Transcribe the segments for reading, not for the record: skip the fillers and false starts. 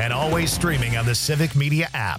and always streaming on the Civic Media app.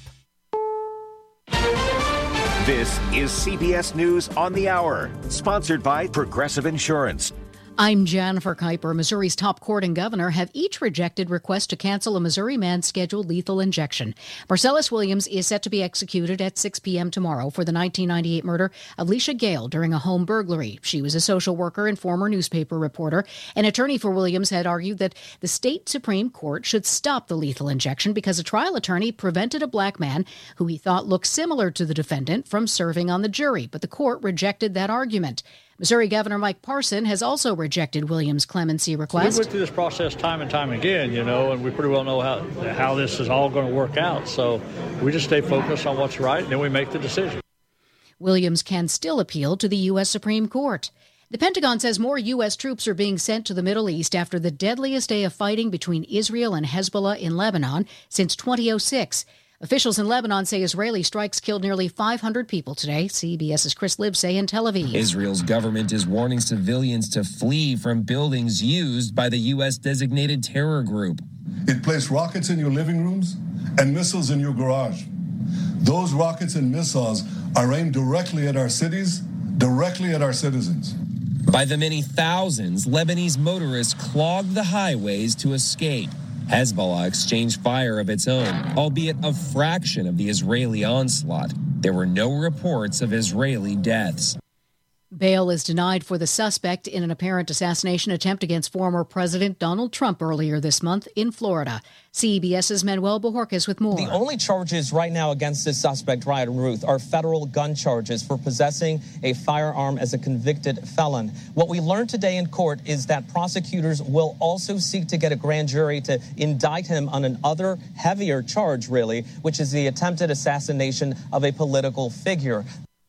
This is CBS News on the Hour, sponsored by Progressive Insurance. I'm Jennifer Kuiper. Missouri's top court and governor have each rejected requests to cancel a Missouri man's scheduled lethal injection. Marcellus Williams is set to be executed at 6 p.m. tomorrow for the 1998 murder of Leisha Gale during a home burglary. She was a social worker and former newspaper reporter. An attorney for Williams had argued that the state Supreme Court should stop the lethal injection because a trial attorney prevented a black man who he thought looked similar to the defendant from serving on the jury, but the court rejected that argument. Missouri Governor Mike Parson has also rejected Williams' clemency request. We went through this process time and time again, and we pretty well know how this is all going to work out. So we just stay focused on what's right, and then we make the decision. Williams can still appeal to the U.S. Supreme Court. The Pentagon says more U.S. troops are being sent to the Middle East after the deadliest day of fighting between Israel and Hezbollah in Lebanon since 2006. Officials in Lebanon say Israeli strikes killed nearly 500 people today. CBS's Chris Livesay in Tel Aviv. Israel's government is warning civilians to flee from buildings used by the U.S.-designated terror group. It placed rockets in your living rooms and missiles in your garage. Those rockets and missiles are aimed directly at our cities, directly at our citizens. By the many thousands, Lebanese motorists clogged the highways to escape. Hezbollah exchanged fire of its own, albeit a fraction of the Israeli onslaught. There were no reports of Israeli deaths. Bail is denied for the suspect in an apparent assassination attempt against former President Donald Trump earlier this month in Florida. CBS's Manuel Bojorquez with more. The only charges right now against this suspect, Ryan Ruth, are federal gun charges for possessing a firearm as a convicted felon. What we learned today in court is that prosecutors will also seek to get a grand jury to indict him on an other heavier charge, really, which is the attempted assassination of a political figure.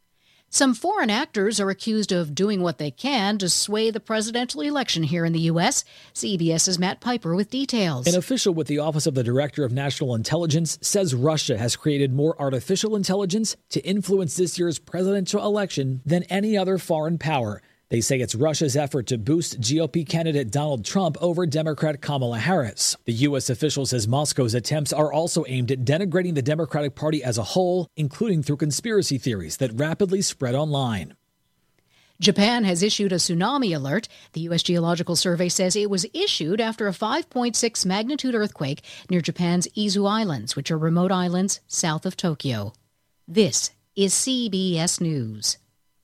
Some foreign actors are accused of doing what they can to sway the presidential election here in the U.S. CBS's Matt Piper with details. An official with the Office of the Director of National Intelligence says Russia has created more artificial intelligence to influence this year's presidential election than any other foreign power. They say it's Russia's effort to boost GOP candidate Donald Trump over Democrat Kamala Harris. The U.S. official says Moscow's attempts are also aimed at denigrating the Democratic Party as a whole, including through conspiracy theories that rapidly spread online. Japan has issued a tsunami alert. The U.S. Geological Survey says it was issued after a 5.6 magnitude earthquake near Japan's Izu Islands, which are remote islands south of Tokyo. This is CBS News.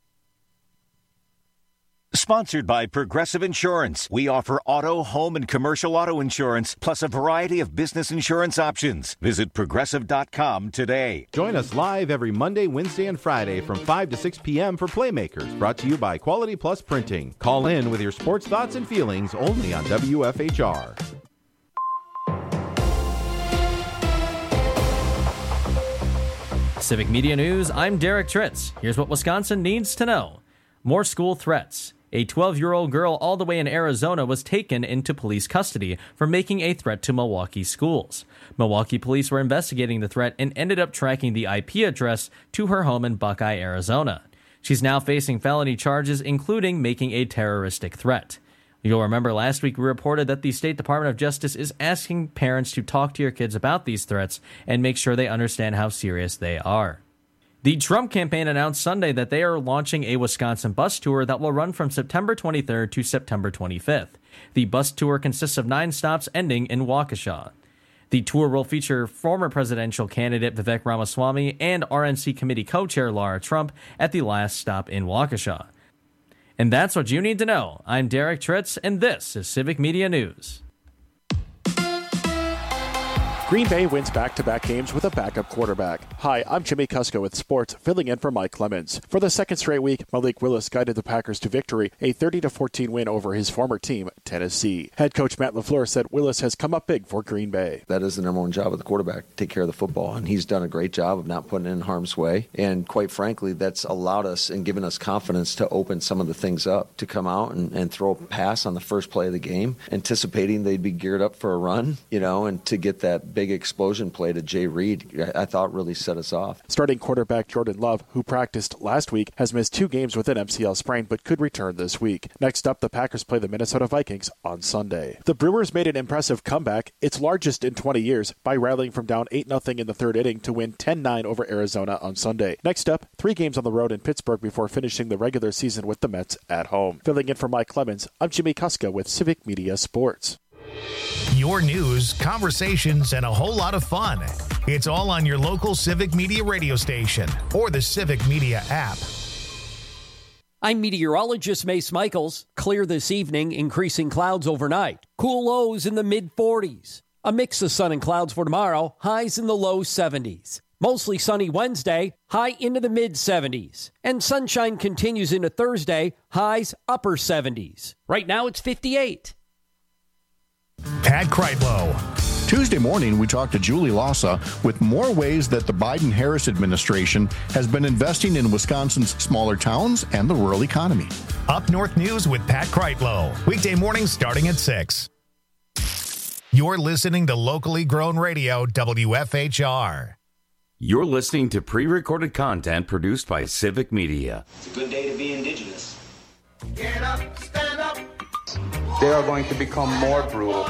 Sponsored by Progressive Insurance. We offer auto, home, and commercial auto insurance, plus a variety of business insurance options. Visit Progressive.com today. Join us live every Monday, Wednesday, and Friday from 5 to 6 p.m. for Playmakers, brought to you by Quality Plus Printing. Call in with your sports thoughts and feelings only on WFHR. Civic Media News, I'm Derek Tritz. Here's what Wisconsin needs to know. More school threats. A 12-year-old girl all the way in Arizona was taken into police custody for making a threat to Milwaukee schools. Milwaukee police were investigating the threat and ended up tracking the IP address to her home in Buckeye, Arizona. She's now facing felony charges, including making a terroristic threat. You'll remember last week we reported that the State Department of Justice is asking parents to talk to your kids about these threats and make sure they understand how serious they are. The Trump campaign announced Sunday that they are launching a Wisconsin bus tour that will run from September 23rd to September 25th. The bus tour consists of 9 stops ending in Waukesha. The tour will feature former presidential candidate Vivek Ramaswamy and RNC committee co-chair Laura Trump at the last stop in Waukesha. And that's what you need to know. I'm Derek Tritz, and this is Civic Media News. Green Bay wins back-to-back games with a backup quarterback. Hi, I'm Jimmy Kusko with Sports, filling in for Mike Clemens. For the second straight week, Malik Willis guided the Packers to victory, a 30-14 win over his former team, Tennessee. Head coach Matt LaFleur said Willis has come up big for Green Bay. That is the number one job of the quarterback, take care of the football, and he's done a great job of not putting it in harm's way. And quite frankly, that's allowed us and given us confidence to open some of the things up, to come out and throw a pass on the first play of the game, anticipating they'd be geared up for a run, and to get that big big explosion play to Jay Reed, I thought really set us off. Starting quarterback Jordan Love, who practiced last week, has missed 2 games with an MCL sprain but could return this week. Next up, the Packers play the Minnesota Vikings on Sunday. The Brewers made an impressive comeback, its largest in 20 years, by rallying from down 8-0 in the third inning to win 10-9 over Arizona on Sunday. Next up, 3 games on the road in Pittsburgh before finishing the regular season with the Mets at home. Filling in for Mike Clemens, I'm Jimmy Kuska with Civic Media Sports. Your news, conversations, and a whole lot of fun. It's all on your local Civic Media radio station or the Civic Media app. I'm meteorologist Mace Michaels. Clear this evening, increasing clouds overnight. Cool lows in the mid-40s. A mix of sun and clouds for tomorrow, highs in the low 70s. Mostly sunny Wednesday, high into the mid-70s. And sunshine continues into Thursday, highs upper 70s. Right now it's 58. Pat Kreitlow. Tuesday morning, we talked to Julie Lassa with more ways that the Biden-Harris administration has been investing in Wisconsin's smaller towns and the rural economy. Up North News with Pat Kreitlow. Weekday mornings starting at 6. You're listening to locally grown radio, WFHR. You're listening to pre-recorded content produced by Civic Media. It's a good day to be Indigenous. Get up, stand up. They are going to become more brutal.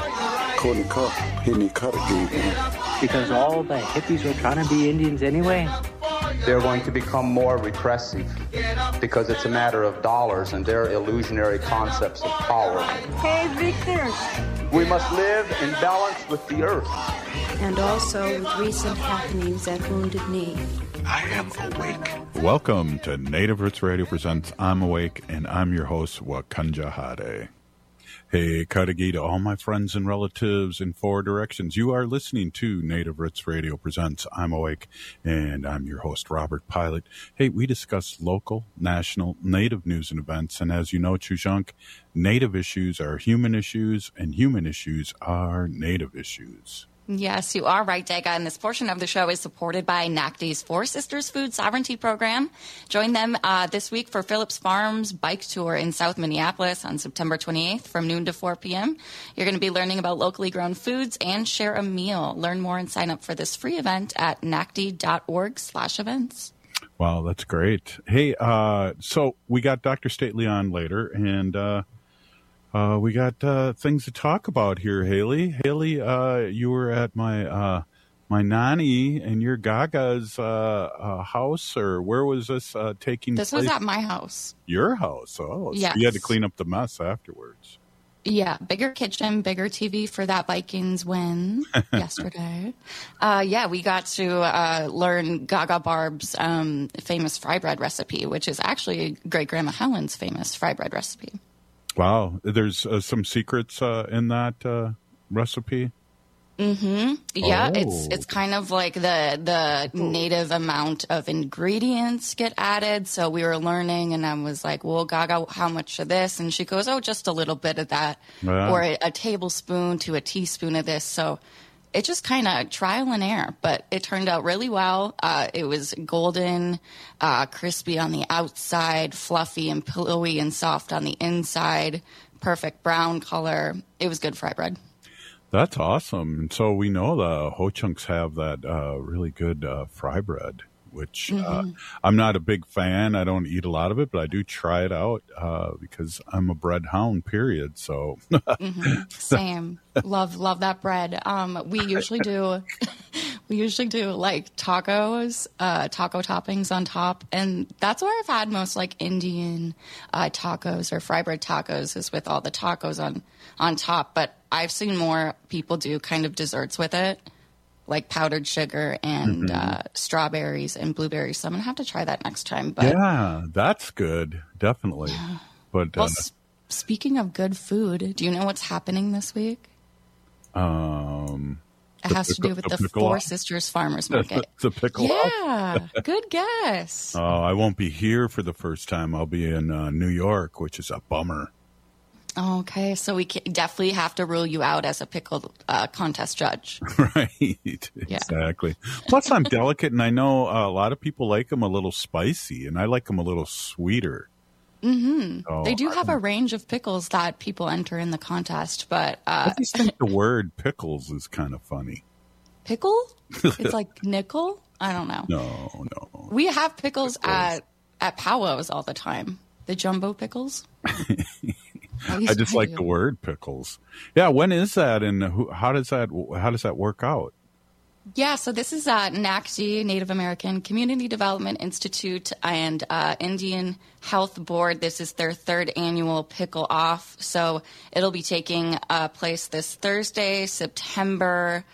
Because all the hippies were trying to be Indians anyway. They're going to become more repressive because it's a matter of dollars and their illusionary concepts of power. Hey, Victor. We must live in balance with the earth. And also with recent happenings at Wounded Knee. I am awake. Welcome to Native Roots Radio presents I'm Awake, and I'm your host, Wakanja Hade. Hey, Kadagi to all my friends and relatives in 4 directions. You are listening to Native Roots Radio presents I'm Awake, and I'm your host, Robert Pilot. Hey, we discuss local, national, Native news and events, and as you know, Chujunk, Native issues are human issues, and human issues are Native issues. Yes, you are right, Dega. And this portion of the show is supported by NACD's Four Sisters Food Sovereignty Program. Join them this week for Phillips Farms Bike Tour in South Minneapolis on September 28th from noon to 4 p.m. You're going to be learning about locally grown foods and share a meal. Learn more and sign up for this free event at nacd.org/events. Wow, that's great. Hey, so we got Dr. Stately on later, and we got things to talk about here, Haley. Haley, you were at my nanny and your Gaga's house, or where was this taking place? This was at my house. Your house? Oh, yes. So you had to clean up the mess afterwards. Yeah, bigger kitchen, bigger TV for that Vikings win yesterday. Yeah, we got to learn Gaga Barb's famous fry bread recipe, which is actually Great-Grandma Helen's famous fry bread recipe. Wow, there's some secrets in that recipe. Mm-hmm. Yeah, it's kind of like the native amount of ingredients get added. So we were learning, and I was like, "Well, Gaga, how much of this?" And she goes, "Oh, just a little bit of that, or a tablespoon to a teaspoon of this." So it just kind of trial and error, but it turned out really well. It was golden, crispy on the outside, fluffy and pillowy and soft on the inside, perfect brown color. It was good fry bread. That's awesome. And so we know the Ho-Chunks have that really good fry bread, which I'm not a big fan. I don't eat a lot of it, but I do try it out because I'm a bread hound, period. So Same. Love that bread. We usually do like tacos, taco toppings on top. And that's where I've had most like Indian tacos or fry bread tacos is with all the tacos on top. But I've seen more people do kind of desserts with it, like powdered sugar and strawberries and blueberries. So I'm going to have to try that next time. But yeah, that's good. Definitely. Yeah. But well, speaking of good food, do you know what's happening this week? It has to do with the Four Sisters Farmers Market. The pickle. Yeah, good guess. Oh, I won't be here for the first time. I'll be in New York, which is a bummer. Okay, so we definitely have to rule you out as a pickle contest judge. Right, yeah. Exactly. Plus, I'm delicate, and I know a lot of people like them a little spicy, and I like them a little sweeter. Mm-hmm. So they do have a range of pickles that people enter in the contest, but I just think the word pickles is kind of funny. Pickle? It's like nickel? I don't know. No. We have pickles at powwows all the time. The jumbo pickles. I just like the word pickles. Yeah, when is that, and how does that work out? Yeah, so this is NACD, Native American Community Development Institute, and Indian Health Board. This is their 3rd annual Pickle Off. So it'll be taking place this Thursday, September.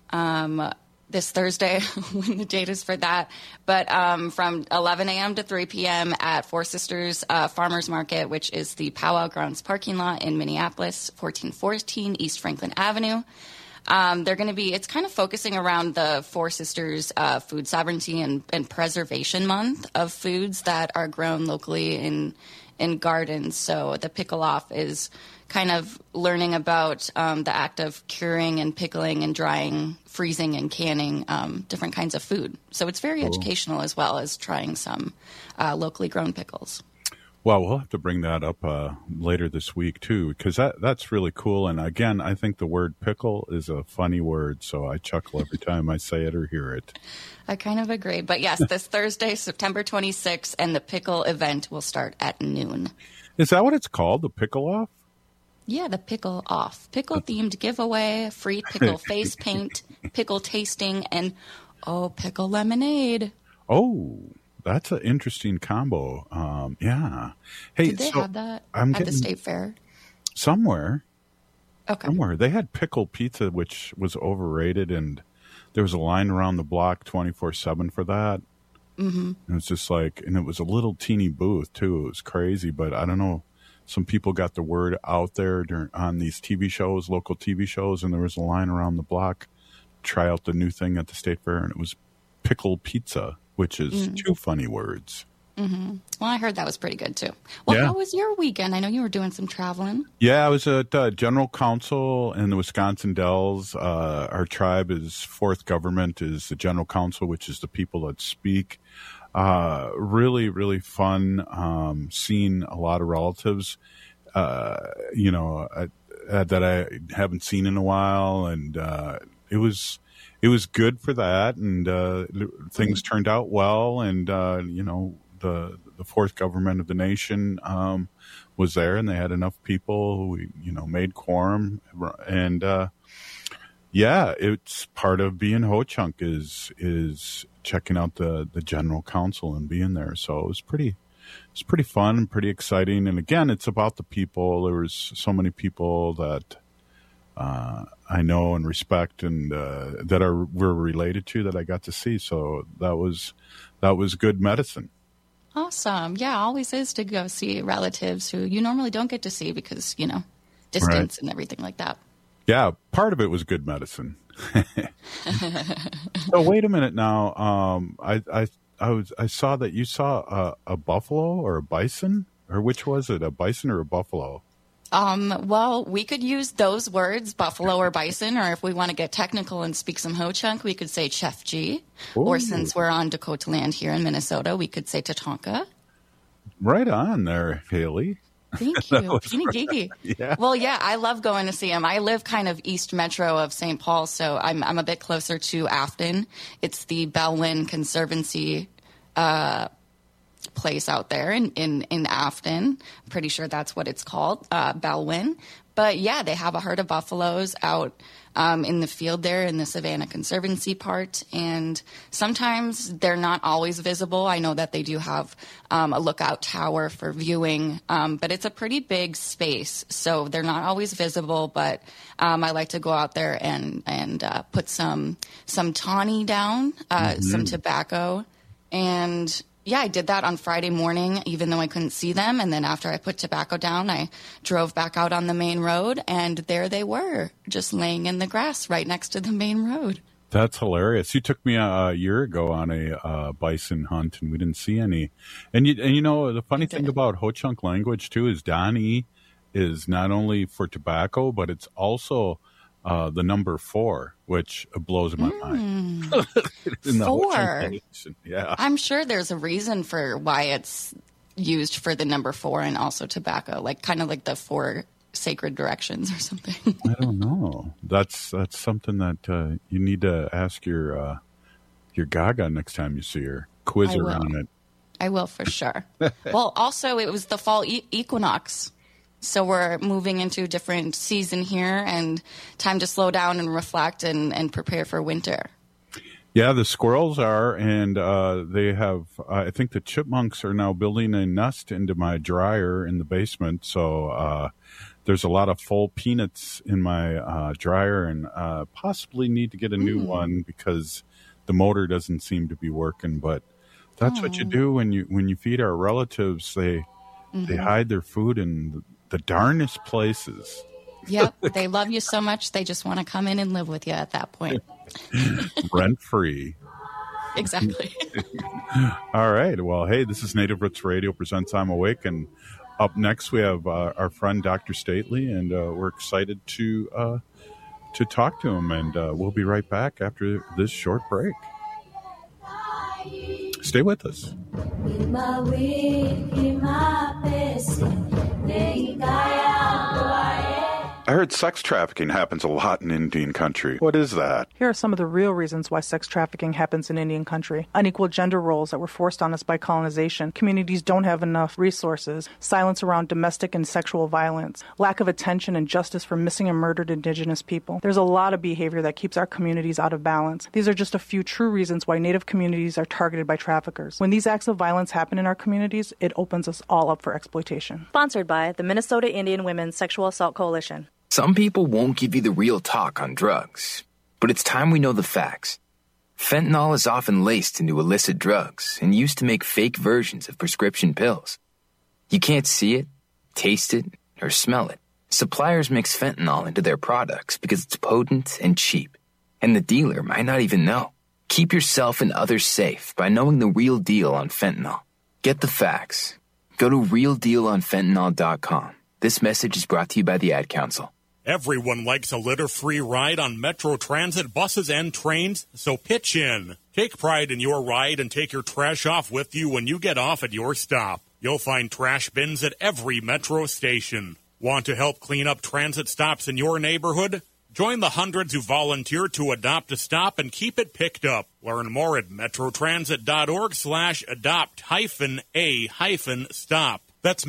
This Thursday, when the date is for that. But from 11 a.m. to 3 p.m. at Four Sisters Farmers Market, which is the Powwow Grounds parking lot in Minneapolis, 1414 East Franklin Avenue. They're going to be, it's kind of focusing around the Four Sisters Food Sovereignty and Preservation Month of foods that are grown locally in gardens. So the Pickle Off is kind of learning about the act of curing and pickling and drying, freezing and canning different kinds of food. So it's very educational as well as trying some locally grown pickles. Well, we'll have to bring that up later this week, too, because that's really cool. And again, I think the word pickle is a funny word, so I chuckle every time I say it or hear it. I kind of agree. But yes, this Thursday, September 26th, and the pickle event will start at noon. Is that what it's called, the Pickle Off? Yeah, the Pickle Off. Pickle-themed giveaway, free pickle face paint, pickle tasting, and, pickle lemonade. Oh, that's an interesting combo. Yeah. Hey, did they have that at the State Fair? Somewhere. Okay. Somewhere. They had pickle pizza, which was overrated, and there was a line around the block 24/7 for that. Mm-hmm. It was just like, and it was a little teeny booth, too. It was crazy, but I don't know. Some people got the word out there on these TV shows, local TV shows, and there was a line around the block to try out the new thing at the State Fair, and it was pickle pizza, which is two funny words. Mm-hmm. Well, I heard that was pretty good, too. Well, How was your weekend? I know you were doing some traveling. Yeah, I was at General Council in the Wisconsin Dells. Our tribe is fourth government, is the General Council, which is the people that speak. Really, really fun. Seeing a lot of relatives, that I haven't seen in a while, and it was good for that, and things turned out well, and the fourth government of the nation was there, and they had enough people. We made quorum, and it's part of being Ho-Chunk is checking out the General Council and being there. So it was pretty fun and pretty exciting. And again, it's about the people. There was so many people that I know and respect, and that we're related to, that I got to see. So that was good medicine. Awesome. Yeah, always is to go see relatives who you normally don't get to see because, distance and everything like that. Yeah, part of it was good medicine. So wait a minute now. I saw that you saw a buffalo or a bison, or which was it, a bison or a buffalo? Well, we could use those words, buffalo or bison, or if we want to get technical and speak some Ho-Chunk, we could say Chefji. Or since we're on Dakota land here in Minnesota, we could say Tatanka. Right on there, Haley. Thank you. Gigi. Yeah. Well, yeah, I love going to see him. I live kind of east metro of St. Paul, so I'm a bit closer to Afton. It's the Bellwyn Conservancy place out there in Afton. I'm pretty sure that's what it's called, Bellwyn. But yeah, they have a herd of buffaloes out in the field there in the Savannah Conservancy part. And sometimes they're not always visible. I know that they do have a lookout tower for viewing, but it's a pretty big space. So they're not always visible, but I like to go out there and put some tawny down, some tobacco. And yeah, I did that on Friday morning, even though I couldn't see them. And then after I put tobacco down, I drove back out on the main road, and there they were, just laying in the grass right next to the main road. That's hilarious. You took me a year ago on a bison hunt, and we didn't see any. And the funny thing about Ho-Chunk language, too, is Donnie is not only for tobacco, but it's also the number 4, which blows my mind. In the 4. Yeah. I'm sure there's a reason for why it's used for the number 4 and also tobacco, kind of like the 4 sacred directions or something. I don't know. That's something that you need to ask your Gaga next time you see her. Quiz her on it. I will for sure. Well, also it was the fall equinox. So we're moving into a different season here and time to slow down and reflect and prepare for winter. Yeah, the squirrels are, and they have, I think the chipmunks are now building a nest into my dryer in the basement. So there's a lot of full peanuts in my dryer, and possibly need to get a new one because the motor doesn't seem to be working. But that's what you do when you feed our relatives. They hide their food in the darnest places. Yep, they love you so much they just want to come in and live with you at that point. Rent free. Exactly. All right. Well, hey, this is Native Roots Radio presents I'm Awake, and up next we have our friend Dr. Stately, and we're excited to talk to him, and we'll be right back after this short break. Stay with us. I heard sex trafficking happens a lot in Indian country. What is that? Here are some of the real reasons why sex trafficking happens in Indian country. Unequal gender roles that were forced on us by colonization. Communities don't have enough resources. Silence around domestic and sexual violence. Lack of attention and justice for missing and murdered Indigenous people. There's a lot of behavior that keeps our communities out of balance. These are just a few true reasons why Native communities are targeted by traffickers. When these acts of violence happen in our communities, it opens us all up for exploitation. Sponsored by the Minnesota Indian Women's Sexual Assault Coalition. Some people won't give you the real talk on drugs, but it's time we know the facts. Fentanyl is often laced into illicit drugs and used to make fake versions of prescription pills. You can't see it, taste it, or smell it. Suppliers mix fentanyl into their products because it's potent and cheap, and the dealer might not even know. Keep yourself and others safe by knowing the real deal on fentanyl. Get the facts. Go to realdealonfentanyl.com. This message is brought to you by the Ad Council. Everyone likes a litter-free ride on Metro Transit buses and trains, so pitch in. Take pride in your ride and take your trash off with you when you get off at your stop. You'll find trash bins at every Metro station. Want to help clean up transit stops in your neighborhood? Join the hundreds who volunteer to adopt a stop and keep it picked up. Learn more at metrotransit.org/adopt-a-stop. That's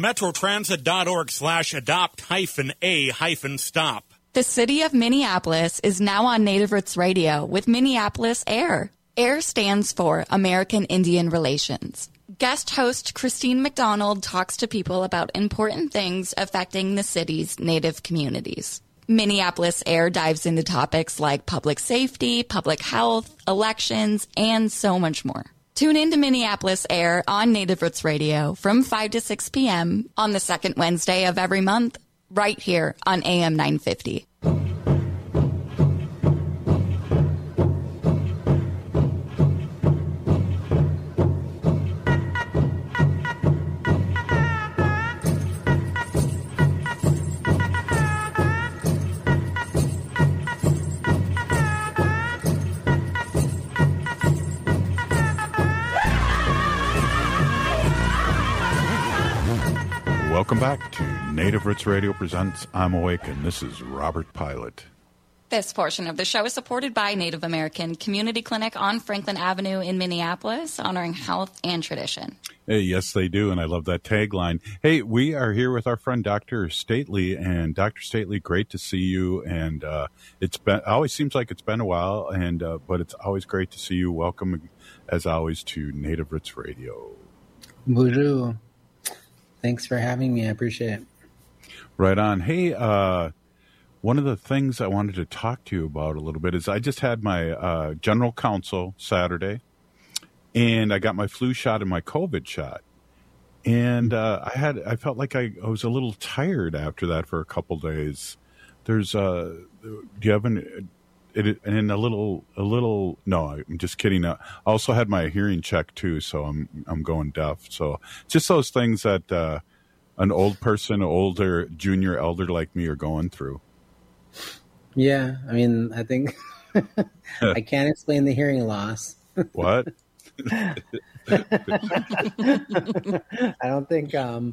metrotransit.org/adopt-a-stop. The city of Minneapolis is now on Native Roots Radio with Minneapolis AIR. AIR stands for American Indian Relations. Guest host Christine McDonald talks to people about important things affecting the city's Native communities. Minneapolis AIR dives into topics like public safety, public health, elections, and so much more. Tune in to Minneapolis AIR on Native Roots Radio from 5 to 6 p.m. on the second Wednesday of every month, right here on AM 950. Welcome back to Native Roots Radio presents I'm Awake, and this is Robert Pilot. This portion of the show is supported by Native American Community Clinic on Franklin Avenue in Minneapolis, honoring health and tradition. Hey, yes, they do, and I love that tagline. Hey, we are here with our friend Dr. Stately, and Dr. Stately, great to see you. And it always seems like it's been a while, and but it's always great to see you. Welcome, as always, to Native Roots Radio. Bonjour. Thanks for having me. I appreciate it. Right on. Hey, one of the things I wanted to talk to you about a little bit is I just had my general counsel Saturday, and I got my flu shot and my COVID shot. And I felt like I was a little tired after that for a couple days. Do you have no, I'm just kidding. I also had my hearing checked too, so I'm going deaf. So just those things that an old person, older, junior elder like me are going through. Yeah, I mean, I think I can't explain the hearing loss. What? I don't think the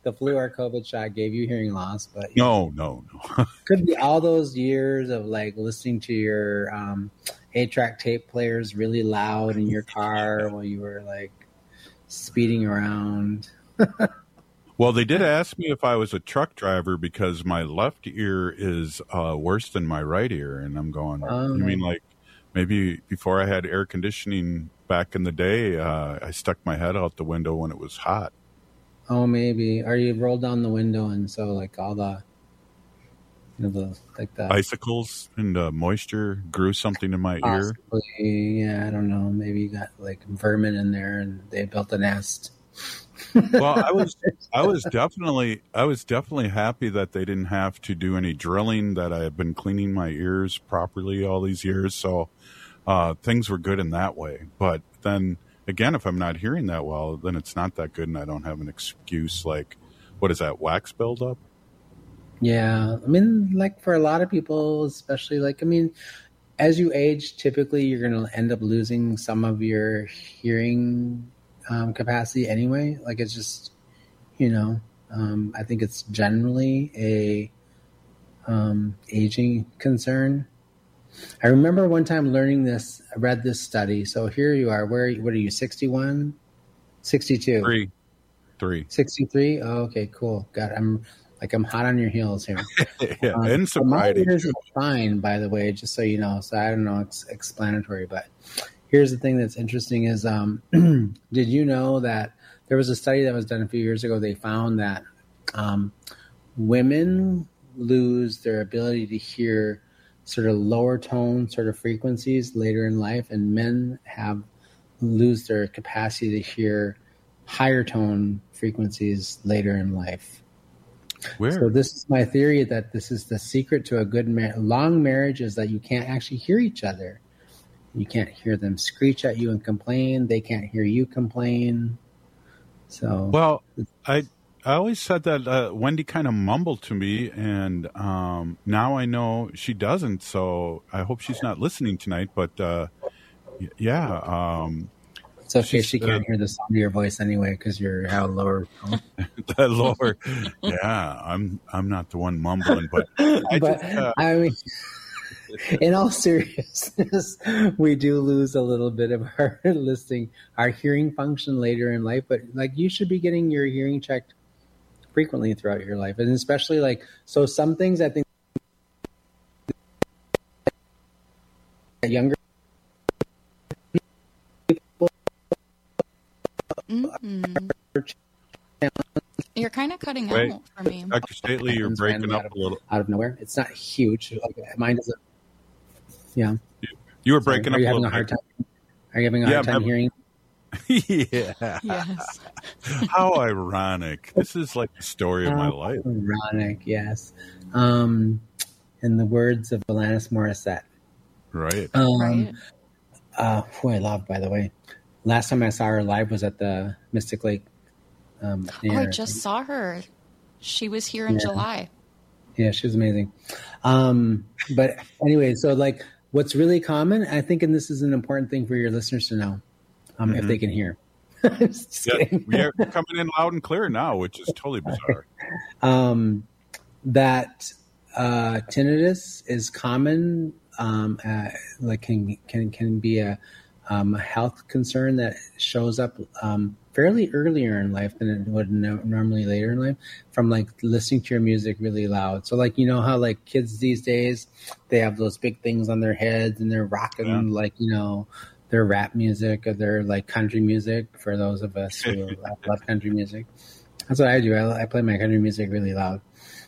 the flu or COVID shot gave you hearing loss, but no. Could be all those years of like listening to your 8-track tape players really loud in your car while you were like speeding around. Well, they did ask me if I was a truck driver because my left ear is worse than my right ear, and I'm going. You mean like maybe before I had air conditioning back in the day, I stuck my head out the window when it was hot. Oh, maybe. Or you rolled down the window, and so like all the, the icicles and moisture grew something in my ear. Yeah, I don't know. Maybe you got like vermin in there, and they built a nest. Well, I was definitely happy that they didn't have to do any drilling. That I have been cleaning my ears properly all these years, so things were good in that way. But then again, if I'm not hearing that well, then it's not that good, and I don't have an excuse. Like, what is that, wax buildup? Yeah, I mean, like for a lot of people, especially like, I mean, as you age, typically you're going to end up losing some of your hearing capacity anyway. Like it's just, I think it's generally a aging concern. I remember one time learning this. I read this study. So here you are. What are you? 61, 62, 3. 63. Oh, okay, cool. God, I'm hot on your heels here. Yeah, and sobriety. My ears are fine, by the way, just so you know. So I don't know, it's explanatory, but here's the thing that's interesting is, did you know that there was a study that was done a few years ago? They found that women lose their ability to hear sort of lower tone sort of frequencies later in life, and men lose their capacity to hear higher tone frequencies later in life. Where? So this is my theory, that this is the secret to a good long marriage, is that you can't actually hear each other. You can't hear them screech at you and complain. They can't hear you complain. So, well, I always said that Wendy kind of mumbled to me, and now I know she doesn't. So I hope she's not listening tonight. But yeah, it's okay. She can't hear the sound of your voice anyway because you're out lower. The lower, yeah. I'm not the one mumbling, but I mean. In all seriousness, we do lose a little bit of our our hearing function later in life, but like you should be getting your hearing checked frequently throughout your life. And especially like, so some things I think younger people. You're kind of cutting out for me. Dr. Stately, you're breaking up a little. Out of nowhere. It's not huge. Like mine doesn't. Yeah. You were breaking up a little. Are you having a hard time hearing? Yeah. Yes. How ironic. This is like the story of my life. Ironic, yes. In the words of Alanis Morissette. Right. Who I love, by the way. Last time I saw her live was at the Mystic Lake. I just saw her. She was here in July. Yeah, she was amazing. But anyway, so like what's really common, I think, and this is an important thing for your listeners to know, if they can hear. We're coming in loud and clear now, which is totally bizarre. That tinnitus is common, like can be a health concern that shows up fairly earlier in life than it would normally later in life, from like listening to your music really loud. So like, you know how like kids these days, they have those big things on their heads and they're rocking like, their rap music or their like country music, for those of us who love country music. That's what I do. I play my country music really loud.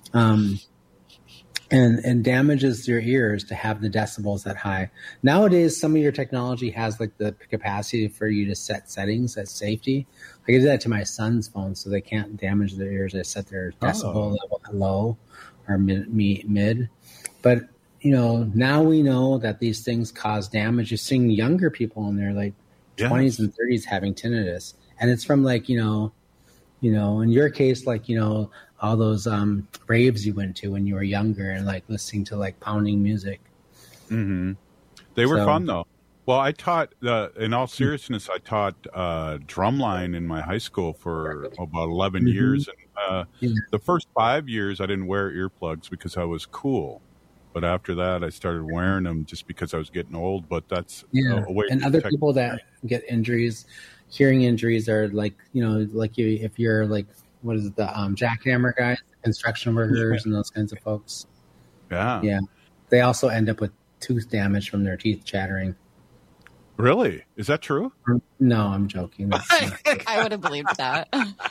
And damages your ears to have the decibels that high. Nowadays, some of your technology has like the capacity for you to set settings as safety. I do that to my son's phone so they can't damage their ears. I set their decibel level low or mid. But, now we know that these things cause damage. You're seeing younger people in their like 20s and 30s having tinnitus. And it's from like, in your case, like, all those raves you went to when you were younger and like listening to like pounding music. Mm-hmm. They were fun though. Well, I taught, in all seriousness, I taught drumline in my high school for about 11 years. And the first 5 years, I didn't wear earplugs because I was cool. But after that, I started wearing them just because I was getting old. But that's a way and to other protect people that get injuries, hearing injuries are like, if you're like, what is it, the jackhammer guys, construction workers, and those kinds of folks. Yeah. Yeah. They also end up with tooth damage from their teeth chattering. Really? Is that true? No, I'm joking. I would have believed that.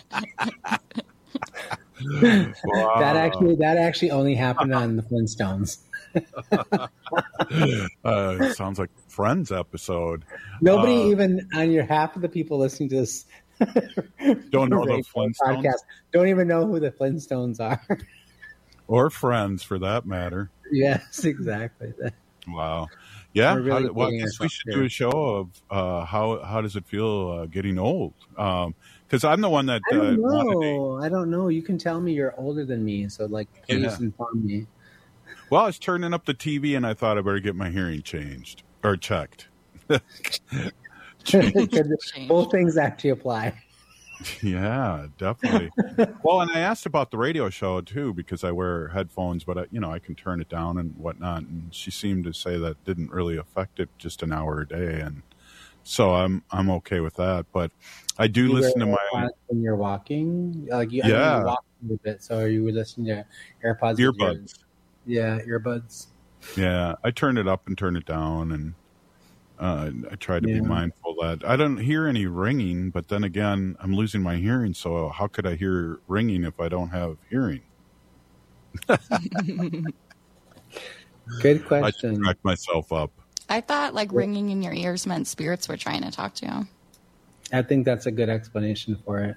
Wow. That actually only happened on the Flintstones. It sounds like a Friends episode. Nobody even on your half of the people listening to this don't know the Flintstones podcast. Don't even know who the Flintstones are, or Friends for that matter. Yes, exactly. Wow. Yeah. Really I guess we should do a show of how does it feel getting old? Because I'm the one that I don't know. You can tell me you're older than me, so please inform me. Well, I was turning up the TV and I thought I better get my hearing changed or checked. Both things actually apply. Yeah, definitely. Well, and I asked about the radio show too because I wear headphones, but I can turn it down and whatnot. And she seemed to say that didn't really affect it, just an hour a day, and so I'm okay with that. But I do listen to my when you're walking, I know you walk a little bit. So are you listening to AirPods? Earbuds. Earbuds. Yeah, I turn it up and turn it down, and I try to be mindful that I don't hear any ringing, but then again, I'm losing my hearing, so how could I hear ringing if I don't have hearing? Good question. I crack myself up. I thought ringing in your ears meant spirits were trying to talk to you. I think that's a good explanation for it.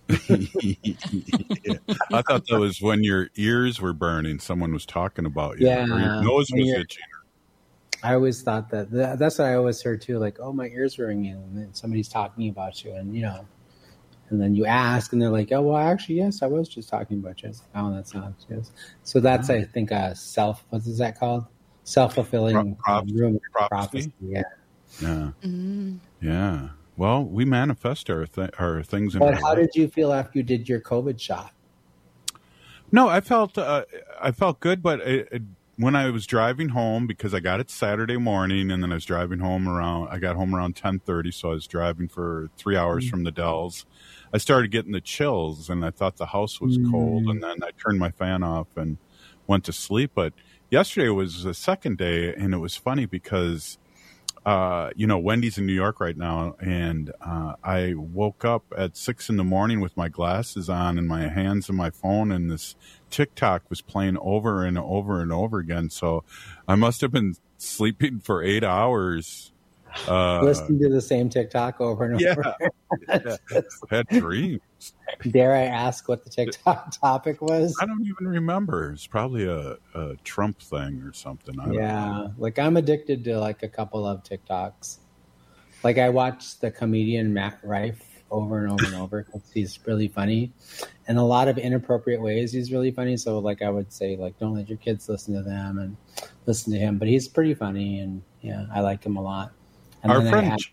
I thought that was when your ears were burning, someone was talking about you. Yeah. Or your nose was itching. I always thought that's what I always heard too. Like, oh, my ears are ringing, and then somebody's talking about you, and and then you ask, and they're like, oh, well, actually, yes, I was just talking about you. Like, oh, that's not yes. So that's I think what is that called? Self-fulfilling prophecy. Yeah. Yeah. Mm-hmm. Yeah. Well, we manifest our things. But how did you feel after you did your COVID shot? No, I felt good, but when I was driving home, because I got it Saturday morning, and then I was driving home I got home around 10:30, so I was driving for 3 hours from the Dells. I started getting the chills, and I thought the house was cold, and then I turned my fan off and went to sleep. But yesterday was the second day, and it was funny because Wendy's in New York right now, and I woke up at 6 a.m. with my glasses on and my hands on my phone, and this TikTok was playing over and over and over again. So I must have been sleeping for 8 hours. Listening to the same TikTok over and over. Yeah. Had dreams. Dare I ask what the TikTok topic was? I don't even remember. It's probably a Trump thing or something. I don't know. I'm addicted to a couple of TikToks. I watch the comedian Matt Rife over and over and over because he's really funny. In a lot of inappropriate ways, he's really funny. So I would say don't let your kids listen to them and listen to him. But he's pretty funny, and I like him a lot. And our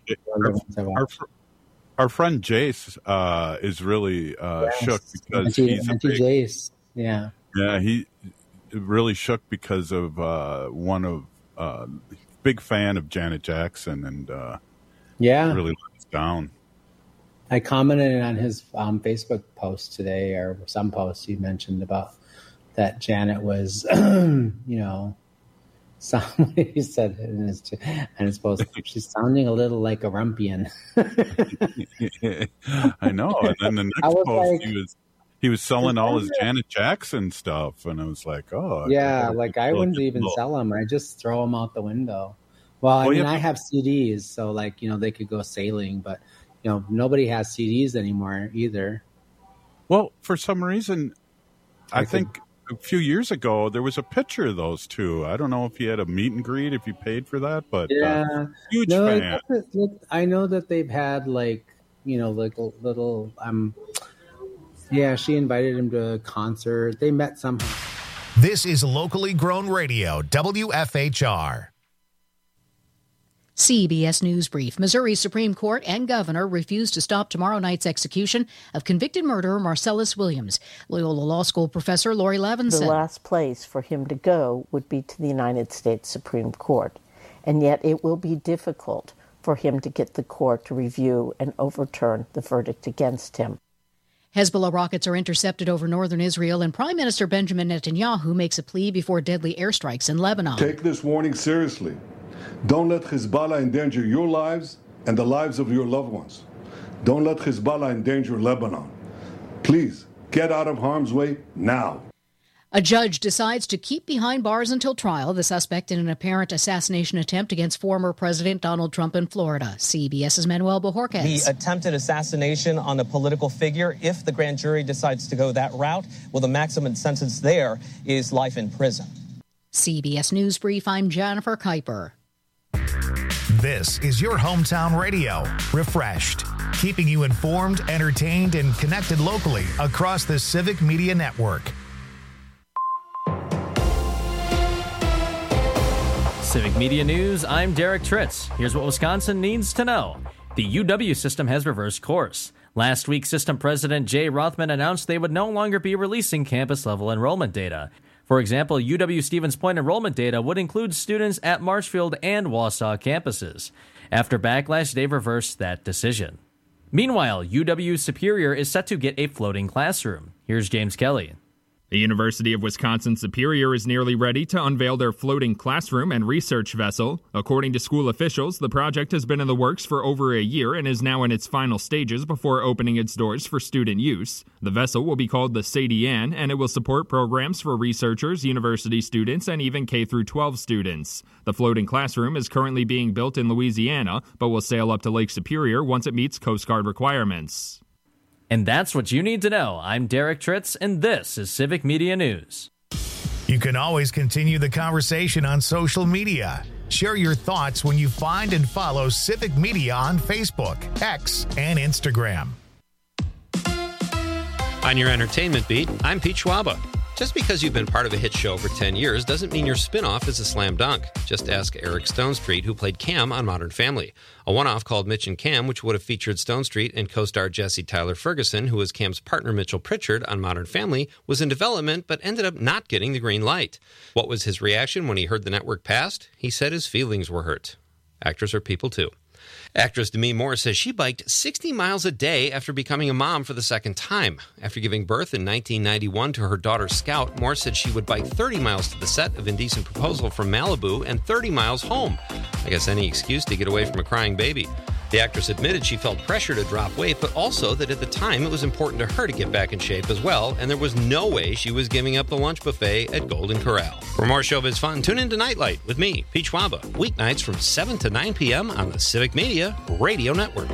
friend Jace is really shook because he's a big, Jace. Yeah, he really shook because of big fan of Janet Jackson, and really let us down. I commented on his Facebook post today, or some post he mentioned about that Janet was, somebody said in his post, she's sounding a little like a Rumpian. I know. And then the next post, he was selling all his Janet Jackson stuff, and I was like, oh. Yeah, I wouldn't even sell them. I just throw them out the window. Well, I have CDs, so they could go sailing, but nobody has CDs anymore either. Well, for some reason, I think a few years ago, there was a picture of those two. I don't know if he had a meet and greet, if he paid for that, but huge fan. I know that they've had little. She invited him to a concert. They met somehow. This is locally grown radio, WFHR. CBS News Brief. Missouri Supreme Court and governor refused to stop tomorrow night's execution of convicted murderer Marcellus Williams. Loyola Law School professor Lori Levinson. The last place for him to go would be to the United States Supreme Court, and yet it will be difficult for him to get the court to review and overturn the verdict against him. Hezbollah rockets are intercepted over northern Israel, and Prime Minister Benjamin Netanyahu makes a plea before deadly airstrikes in Lebanon. Take this warning seriously. Don't let Hezbollah endanger your lives and the lives of your loved ones. Don't let Hezbollah endanger Lebanon. Please, get out of harm's way now. A judge decides to keep behind bars until trial the suspect in an apparent assassination attempt against former President Donald Trump in Florida. CBS's Manuel Bojorquez. The attempted assassination on a political figure, if the grand jury decides to go that route, well, the maximum sentence there is life in prison. CBS News Brief, I'm Jennifer Kuiper. This is your hometown radio, Refreshed, keeping you informed, entertained, and connected locally across the Civic Media Network. Civic Media News, I'm Derek Tritz. Here's what Wisconsin needs to know. The UW system has reversed course. Last week, system president Jay Rothman announced they would no longer be releasing campus-level enrollment data. For example, UW Stevens Point enrollment data would include students at Marshfield and Wausau campuses. After backlash, they've reversed that decision. Meanwhile, UW Superior is set to get a floating classroom. Here's James Kelly. The University of Wisconsin Superior is nearly ready to unveil their floating classroom and research vessel. According to school officials, the project has been in the works for over a year and is now in its final stages before opening its doors for student use. The vessel will be called the Sadie Ann, and it will support programs for researchers, university students, and even K-12 students. The floating classroom is currently being built in Louisiana, but will sail up to Lake Superior once it meets Coast Guard requirements. And that's what you need to know. I'm Derek Tritz, and this is Civic Media News. You can always continue the conversation on social media. Share your thoughts when you find and follow Civic Media on Facebook, X, and Instagram. On your entertainment beat, I'm Pete Schwaba. Just because you've been part of a hit show for 10 years doesn't mean your spin-off is a slam dunk. Just ask Eric Stonestreet, who played Cam on Modern Family. A one-off called Mitch and Cam, which would have featured Stonestreet and co-star Jesse Tyler Ferguson, who was Cam's partner Mitchell Pritchard on Modern Family, was in development but ended up not getting the green light. What was his reaction when he heard the network passed? He said his feelings were hurt. Actors are people too. Actress Demi Moore says she biked 60 miles a day after becoming a mom for the second time. After giving birth in 1991 to her daughter Scout, Moore said she would bike 30 miles to the set of Indecent Proposal from Malibu and 30 miles home. I guess any excuse to get away from a crying baby. The actress admitted she felt pressure to drop weight, but also that at the time it was important to her to get back in shape as well, and there was no way she was giving up the lunch buffet at Golden Corral. For more showbiz fun, tune in to Nightlight with me, Pete Schwaba, weeknights from 7 to 9 p.m. on the Civic Media Radio Network.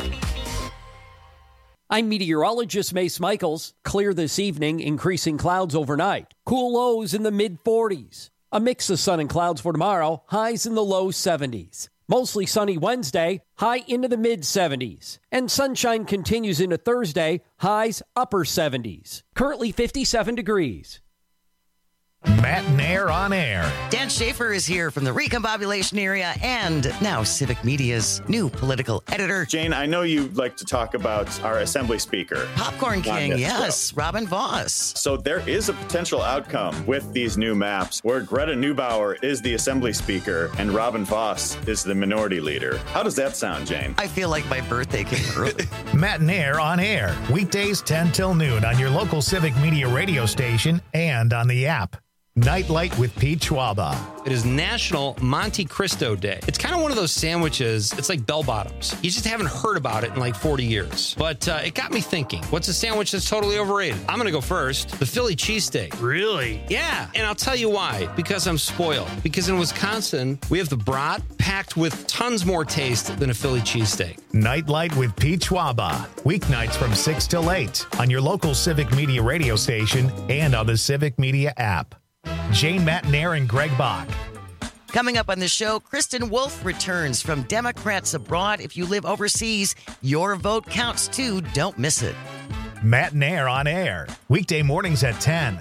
I'm meteorologist Mace Michaels. Clear this evening, increasing clouds overnight. Cool lows in the mid-40s. A mix of sun and clouds for tomorrow, highs in the low 70s. Mostly sunny Wednesday, high into the mid-70s. And sunshine continues into Thursday, highs upper 70s. Currently 57 degrees. Matt Nair on air. Dan Schaefer is here from the Recombobulation area and now Civic Media's new political editor. Jane, I know you like to talk about our Assembly Speaker. Popcorn King, yes, Robin Vos. So there is a potential outcome with these new maps where Greta Neubauer is the Assembly Speaker and Robin Vos is the Minority Leader. How does that sound, Jane? I feel like my birthday came early. Matt Nair on air, weekdays 10 till noon on your local Civic Media radio station and on the app. Nightlight with Pete Schwaba. It is National Monte Cristo Day. It's kind of one of those sandwiches, it's like bell bottoms. You just haven't heard about it in like 40 years. But it got me thinking, what's a sandwich that's totally overrated? I'm going to go first. The Philly cheesesteak. Really? Yeah, and I'll tell you why. Because I'm spoiled. Because in Wisconsin, we have the brat packed with tons more taste than a Philly cheesesteak. Nightlight with Pete Schwaba. Weeknights from 6 till 8 on your local Civic Media radio station and on the Civic Media app. Jane, Matt Nair, and Greg Bach. Coming up on the show, Kristen Wolf returns from Democrats Abroad. If you live overseas, your vote counts too. Don't miss it. Matt Nair on air. Weekday mornings at 10.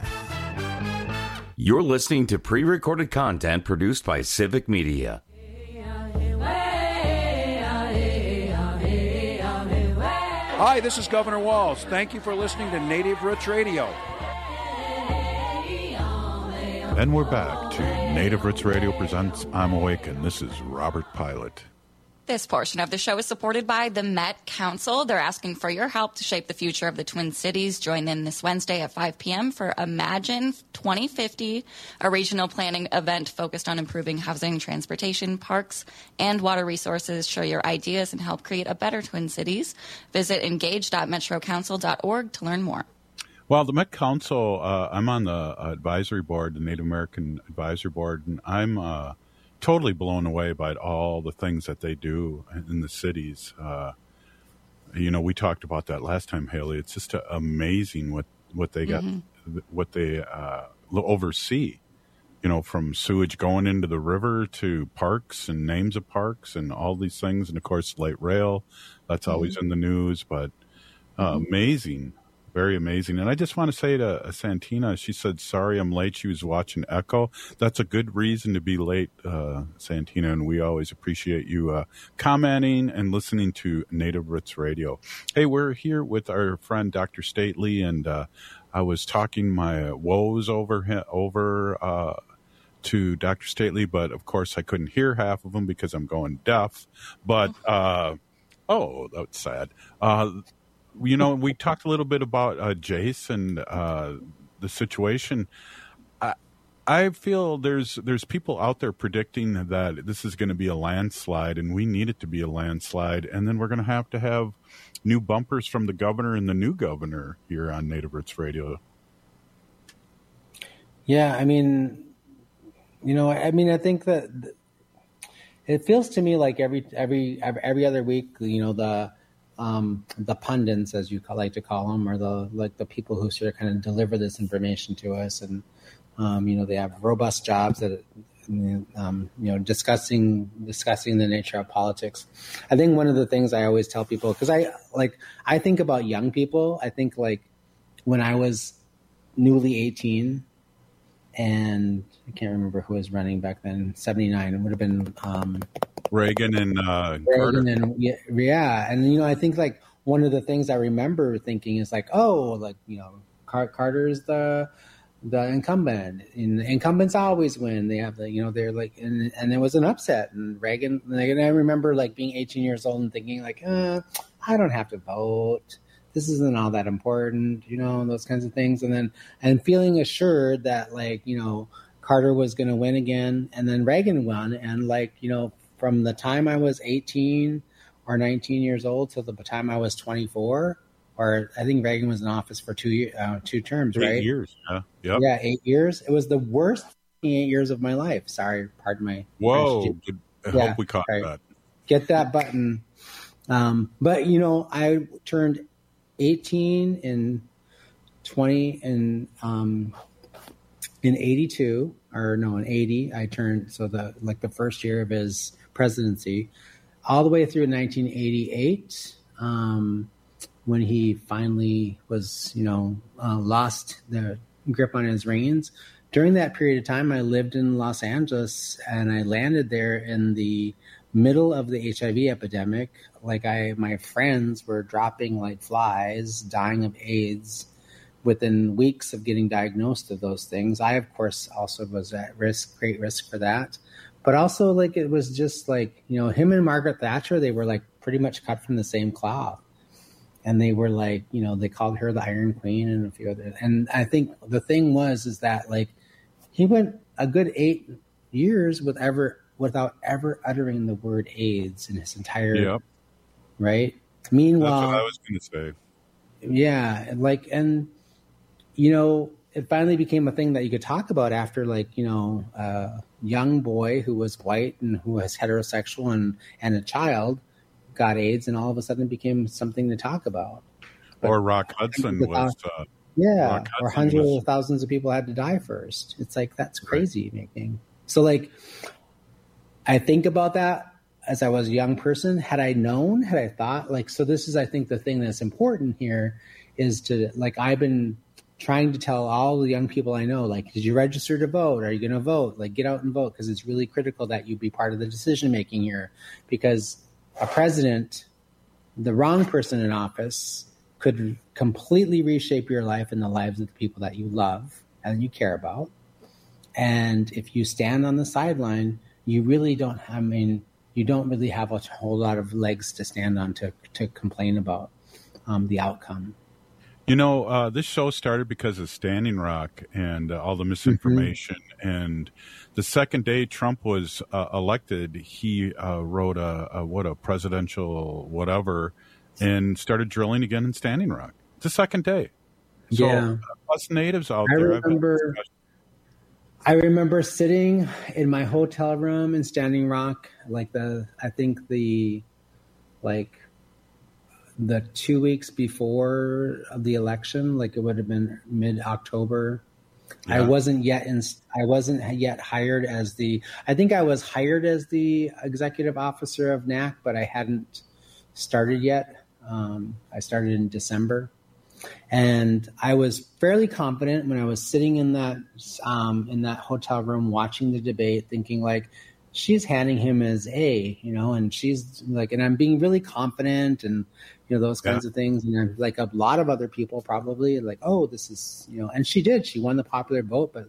You're listening to pre-recorded content produced by Civic Media. Hi, this is Governor Walz. Thank you for listening to Native Roots Radio. And we're back to Native Roots Radio presents I'm Awake, and this is Robert Pilot. This portion of the show is supported by the Met Council. They're asking for your help to shape the future of the Twin Cities. Join them this Wednesday at 5 p.m. for Imagine 2050, a regional planning event focused on improving housing, transportation, parks, and water resources. Share your ideas and help create a better Twin Cities. Visit engage.metrocouncil.org to learn more. Well, the Met Council, I'm on the advisory board, the Native American Advisory Board, and I'm totally blown away by all the things that they do in the cities. We talked about that last time, Haley. It's just amazing what they got, what they oversee. From sewage going into the river to parks and names of parks and all these things, and of course light rail. That's always in the news, but amazing. Very amazing. And I just want to say to Santina, she said, sorry, I'm late. She was watching Echo. That's a good reason to be late, Santina, and we always appreciate you commenting and listening to Native Roots Radio. Hey, we're here with our friend Dr. Stately, and I was talking my woes over to Dr. Stately, but of course I couldn't hear half of them because I'm going deaf. But, that's sad. We talked a little bit about Jace and the situation. I feel there's people out there predicting that this is going to be a landslide, and we need it to be a landslide. And then we're going to have new bumpers from the governor and the new governor here on Native Roots Radio. Yeah, I think that it feels to me like every other week, the pundits, as you like to call them, are the people who sort of kind of deliver this information to us, and they have robust jobs that discussing the nature of politics. I think one of the things I always tell people, because I think about young people. I think like when I was newly 18, and I can't remember who was running back then. 79. It would have been Reagan and Carter. And I think like one of the things I remember thinking is like, Carter's the incumbent, and the incumbents always win. They have they're like, and there was an upset, and Reagan. And I remember like being 18 years old and thinking like, I don't have to vote. This isn't all that important, those kinds of things. And feeling assured that Carter was going to win again, and then Reagan won. And from the time I was 18 or 19 years old till the time I was 24, or I think Reagan was in office for 2 terms, right? 8 years. Yeah. Yeah, 8 years. It was the worst 8 years of my life. Sorry, pardon my. Whoa. I hope we caught that. Get that button. But I turned 18 in 20 and in 82, or no, in 80, I turned, so the first year of his presidency, all the way through 1988, when he finally was, lost the grip on his reins. During that period of time, I lived in Los Angeles, and I landed there in the middle of the HIV epidemic. My friends were dropping like flies, dying of AIDS within weeks of getting diagnosed of those things. I, of course, also was at great risk for that. But also, it was just him and Margaret Thatcher, they were pretty much cut from the same cloth. And they were they called her the Iron Queen and a few others. And I think the thing is that he went a good 8 years without ever uttering the word AIDS in his entire right. Meanwhile, that's what I was going to say. Yeah, it finally became a thing that you could talk about after a young boy who was white and who was heterosexual and a child got AIDS, and all of a sudden it became something to talk about. Or Rock Hudson was. Or hundreds of thousands of people had to die first. It's that's crazy making. So I think about that as I was a young person. Had I known, had I thought, so this is, I think, the thing that's important here is to, I've been trying to tell all the young people I know, did you register to vote? Are you going to vote? Get out and vote, because it's really critical that you be part of the decision making here, because a president the wrong person in office could completely reshape your life and the lives of the people that you love and you care about. And if you stand on the sideline, you really don't really have a whole lot of legs to stand on to complain about the outcome. This show started because of Standing Rock and all the misinformation. Mm-hmm. And the second day Trump was elected, he wrote a presidential whatever and started drilling again in Standing Rock. The second day. So us natives out there. I remember sitting in my hotel room in Standing Rock, the 2 weeks before the election, it would have been mid-October. Yeah. I wasn't yet hired as I was hired as the executive officer of NAC, but I hadn't started yet. I started in December. And I was fairly confident when I was sitting in that hotel room watching the debate, thinking she's handing him as A, and she's and I'm being really confident and those kinds of things. And a lot of other people probably oh, this is and she won the popular vote, but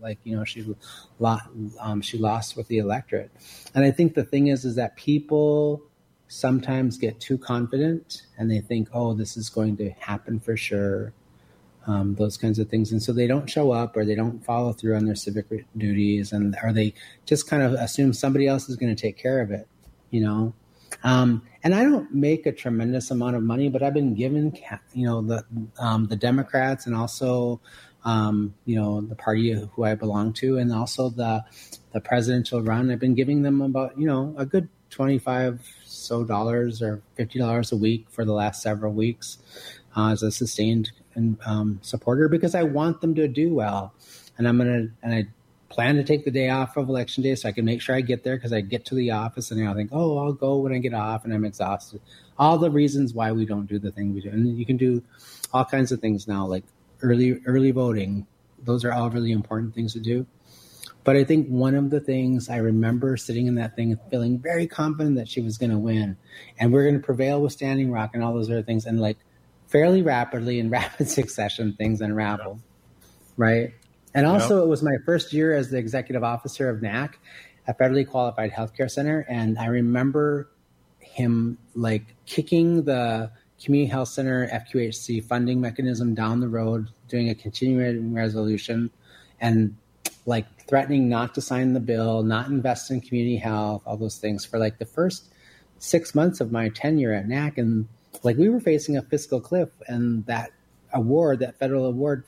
she lost with the electorate. And I think the thing is that people sometimes get too confident and they think, oh, this is going to happen for sure. Those kinds of things. And so they don't show up or they don't follow through on their civic duties or they just kind of assume somebody else is going to take care of it, And I don't make a tremendous amount of money, but I've been given, the Democrats and also, the party who I belong to and also the presidential run, I've been giving them about, a good $25 or $50 a week for the last several weeks as a sustained supporter because I want them to do well. And I plan to take the day off of election day so I can make sure I get there because I get to the office and I think, oh, I'll go when I get off and I'm exhausted. All the reasons why we don't do the thing we do. And you can do all kinds of things now, like early voting. Those are all really important things to do. But I think one of the things I remember sitting in that thing and feeling very confident that she was going to win and we're going to prevail with Standing Rock and all those other things. And fairly rapidly in rapid succession, things unraveled, right? And also it was my first year as the executive officer of NAC, a federally qualified healthcare center. And I remember him kicking the community health center FQHC funding mechanism down the road, doing a continuing resolution and threatening not to sign the bill, not invest in community health, all those things for the first 6 months of my tenure at NAC. And we were facing a fiscal cliff and that federal award,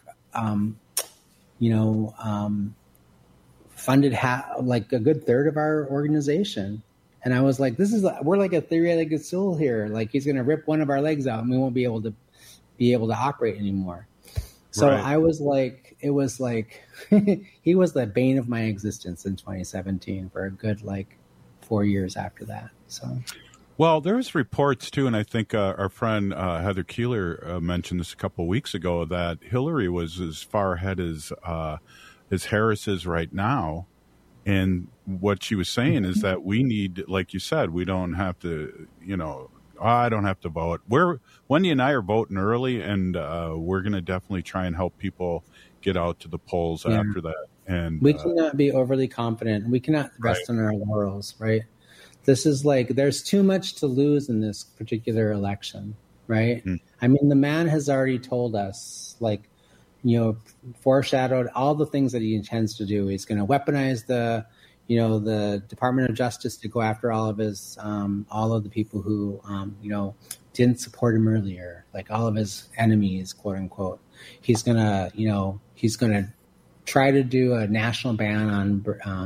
funded a good third of our organization. And I was we're a three-legged stool here. He's going to rip one of our legs out and we won't be able to operate anymore. So right. I was he was the bane of my existence in 2017 for a good 4 years after that. So. Well, there was reports, too, and I think our friend Heather Keeler mentioned this a couple of weeks ago, that Hillary was as far ahead as Harris is right now. And what she was saying is that we need, like you said, we don't have to, I don't have to vote. Wendy and I are voting early, and we're going to definitely try and help people get out to the polls after that. And we cannot be overly confident. We cannot rest on our laurels, right? This is there's too much to lose in this particular election, right? Mm. I mean, the man has already told us, foreshadowed all the things that he intends to do. He's going to weaponize the Department of Justice to go after all of his, all of the people who, didn't support him earlier, all of his enemies, quote unquote. He's going to try to do a national ban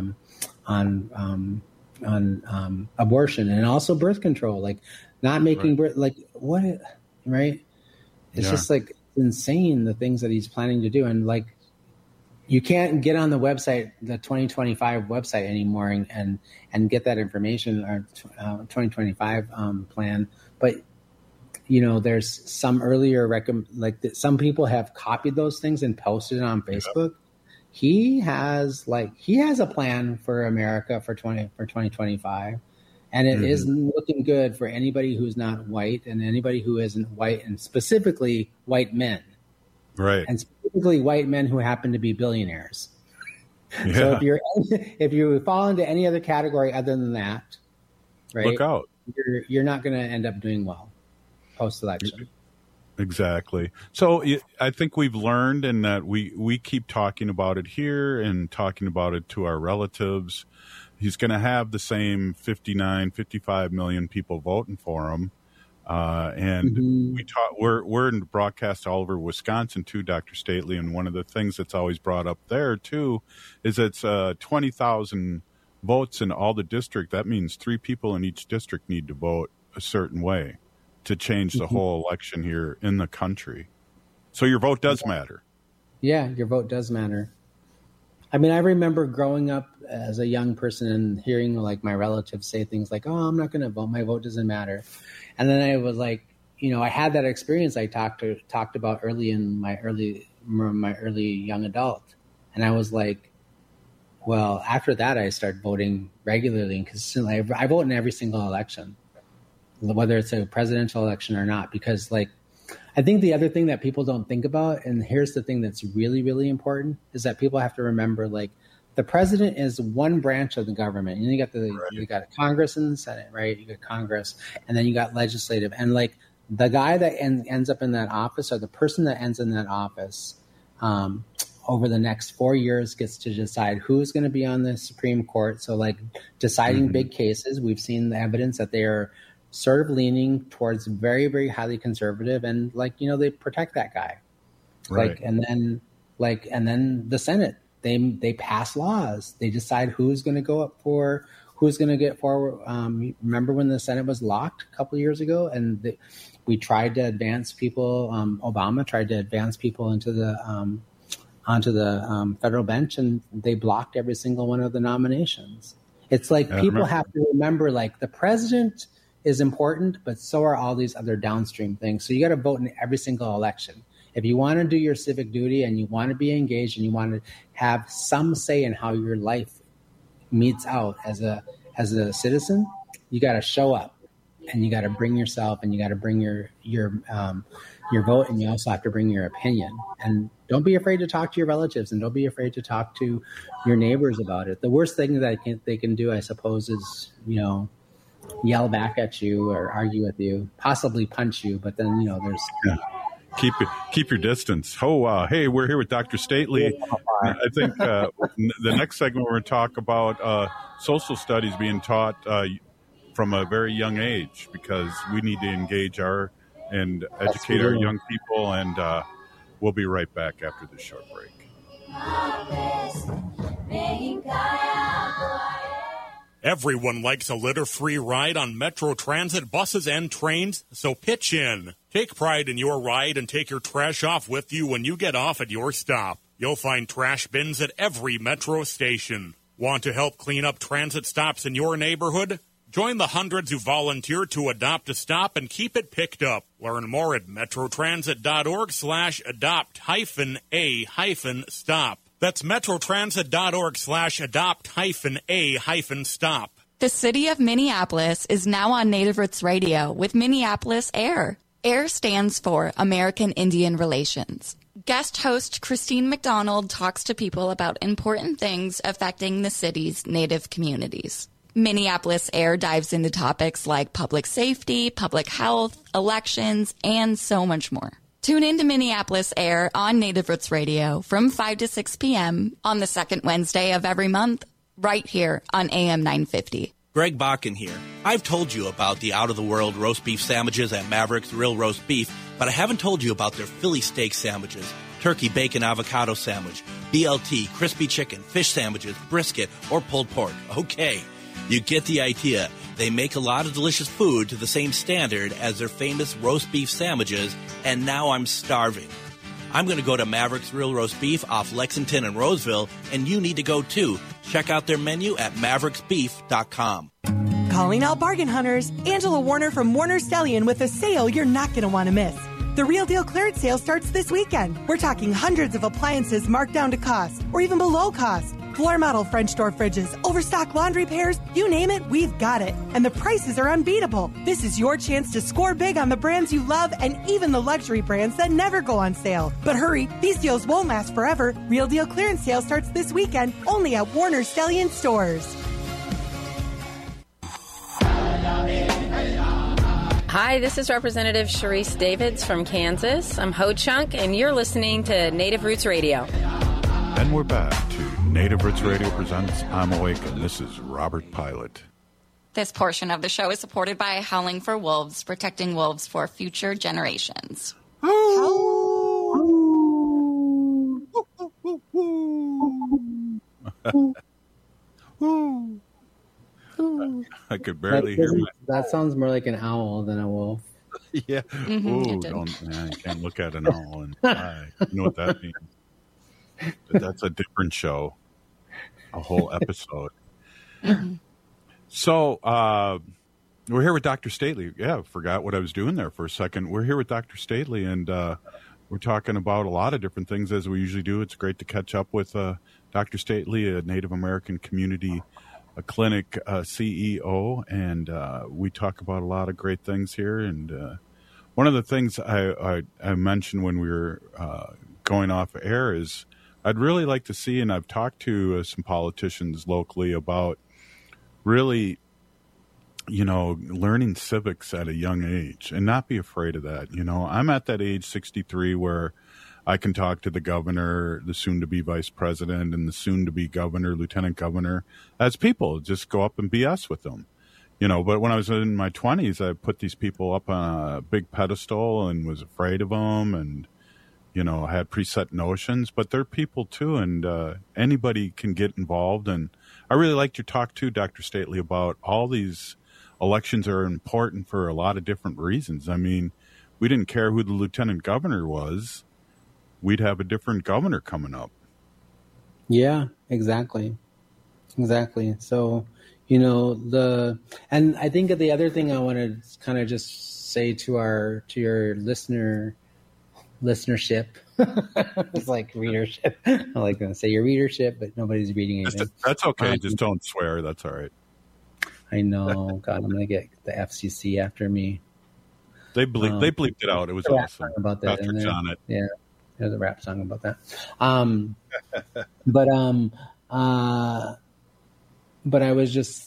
on abortion and also birth control, not making birth, what, right? It's just insane the things that he's planning to do. And you can't get on the website, the 2025 website anymore and get that information or 2025 plan. But, there's some earlier some people have copied those things and posted it on Facebook. He has a plan for America for 2025, And it is looking good for anybody who's not white and anybody who isn't white, and specifically white men. Right. And specifically white men who happen to be billionaires. Yeah. So if you fall into any other category other than that, right, look out. You're not going to end up doing well post-election. Exactly. So I think we've learned, in that we keep talking about it here and talking about it to our relatives. He's going to have the same 55 million people voting for him. And we're in broadcast all over Wisconsin too, Dr. Stately. And one of the things that's always brought up there too is it's 20,000 votes in all the district. That means 3 people in each district need to vote a certain way to change the whole election here in the country. So your vote does matter. Yeah, your vote does matter. I mean, I remember growing up as a young person and hearing like my relatives say things like, "Oh, I'm not going to vote. My vote doesn't matter." And then I was like, I had that experience I talked about early in my early young adult. And I was like, well, after that, I started voting regularly and consistently. I vote in every single election, whether it's a presidential election or not, because like, I think the other thing that people don't think about, and here's the thing that's really, really important, is that people have to remember, like, the president is one branch of the government. And you got Congress and the Senate, right? You got Congress, and then you got legislative. And like the guy that ends up in that office, or the person that ends in that office, over the next 4 years gets to decide who's going to be on the Supreme Court. So like deciding big cases, we've seen the evidence that they are sort of leaning towards very, very highly conservative, and like, they protect that guy. Right. And then the Senate, they pass laws. They decide who's going to go up for, who's going to get forward. Remember when the Senate was locked a couple of years ago, and we tried to advance people. Obama tried to advance people onto the federal bench, and they blocked every single one of the nominations. It's like people have to remember, like, the president is important, but so are all these other downstream things. So you got to vote in every single election. If you want to do your civic duty and you want to be engaged and you want to have some say in how your life meets out as a citizen, you got to show up, and you got to bring yourself, and you got to bring your vote, and you also have to bring your opinion. And don't be afraid to talk to your relatives, and don't be afraid to talk to your neighbors about it. The worst thing that they can do, I suppose, is, yell back at you or argue with you, possibly punch you, but then, there's... Yeah. Keep your distance. Hey, we're here with Dr. Stately. I think the next segment we're going to talk about social studies being taught from a very young age, because we need to engage and educate our young people, and we'll be right back after this short break. Everyone likes a litter-free ride on Metro Transit buses and trains, so pitch in. Take pride in your ride and take your trash off with you when you get off at your stop. You'll find trash bins at every Metro station. Want to help clean up transit stops in your neighborhood? Join the hundreds who volunteer to adopt a stop and keep it picked up. Learn more at metrotransit.org/adopt-a-stop. That's metrotransit.org/adopt-a-stop. The city of Minneapolis is now on Native Roots Radio with Minneapolis AIR. AIR stands for American Indian Relations. Guest host Christine McDonald talks to people about important things affecting the city's Native communities. Minneapolis AIR dives into topics like public safety, public health, elections, and so much more. Tune in to Minneapolis AIR on Native Roots Radio from 5 to 6 p.m. on the second Wednesday of every month, right here on AM 950. Greg Bakken here. I've told you about the out-of-the-world roast beef sandwiches at Maverick's Real Roast Beef, but I haven't told you about their Philly steak sandwiches, turkey bacon avocado sandwich, BLT, crispy chicken, fish sandwiches, brisket, or pulled pork. Okay, you get the idea. They make a lot of delicious food to the same standard as their famous roast beef sandwiches, and now I'm starving. I'm going to go to Maverick's Real Roast Beef off Lexington and Roseville, and you need to go too. Check out their menu at mavericksbeef.com. Calling all bargain hunters, Angela Warner from Warner Stellian with a sale you're not going to want to miss. The Real Deal clearance sale starts this weekend. We're talking hundreds of appliances marked down to cost or even below cost. Floor model French door fridges, overstock laundry pairs, you name it, we've got it. And the prices are unbeatable. This is your chance to score big on the brands you love and even the luxury brands that never go on sale. But hurry, these deals won't last forever. Real Deal clearance sale starts this weekend only at Warner Stallion stores. Hi, this is Representative Sharice Davids from Kansas. I'm Ho Chunk, and you're listening to Native Roots Radio. And we're back to Native Roots Radio presents I'm Awake, and this is Robert Pilot. This portion of the show is supported by Howling for Wolves, protecting wolves for future generations. I could barely hear my... That sounds more like an owl than a wolf. Yeah. You can't look at an owl and die. You know what that means. But that's a different show. A whole episode. So, we're here with Dr. Stately. Yeah, forgot what I was doing there for a second. We're here with Dr. Stately, and we're talking about a lot of different things, as we usually do. It's great to catch up with Dr. Stately, a Native American community clinic CEO, and we talk about a lot of great things here. And one of the things I mentioned when we were going off air is I'd really like to see, and I've talked to some politicians locally about really, learning civics at a young age and not be afraid of that. I'm at that age, 63, where I can talk to the governor, the soon-to-be vice president, and the soon-to-be governor, lieutenant governor, as people. Just go up and BS with them. But when I was in my 20s, I put these people up on a big pedestal and was afraid of them and, had preset notions. But they're people, too, and anybody can get involved. And I really liked your talk, too, Dr. Stately, about all these elections are important for a lot of different reasons. I mean, we didn't care who the lieutenant governor was. We'd have a different governor coming up. Yeah, exactly. So, and I think that the other thing I want to kind of just say to your listenership, it's like readership. I like to say your readership, but nobody's reading anything. That's okay. Just don't swear. That's all right. I know. God, I'm going to get the FCC after me. They bleeped it out. It was awesome. About that Patrick's on it. Yeah. There's a rap song about that. But I was just,